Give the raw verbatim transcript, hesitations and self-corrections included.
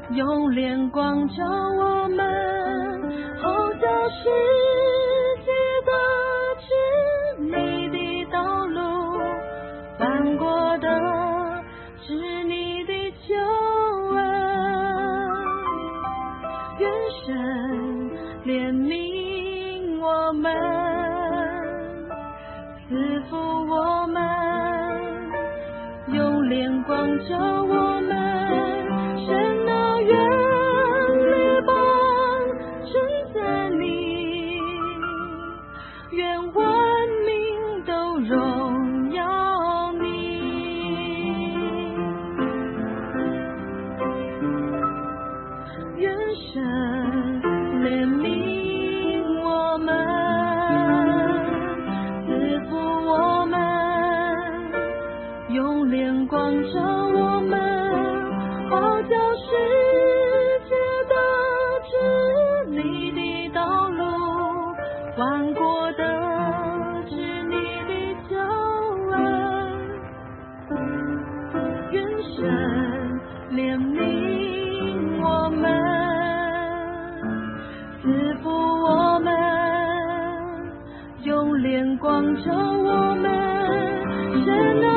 用脸光照我们，好叫世界得知你的道路，翻过的是你的救恩。愿神怜悯我们，赐福我们，用脸光照我们。神啊，愿列邦称赞你，愿万民都荣耀你。愿神怜悯我们，赐福我们，用脸光照我们，好叫世界得知你的道路，翻过的是你的救恩。愿神怜悯我们，赐福我们，用脸光照我们。神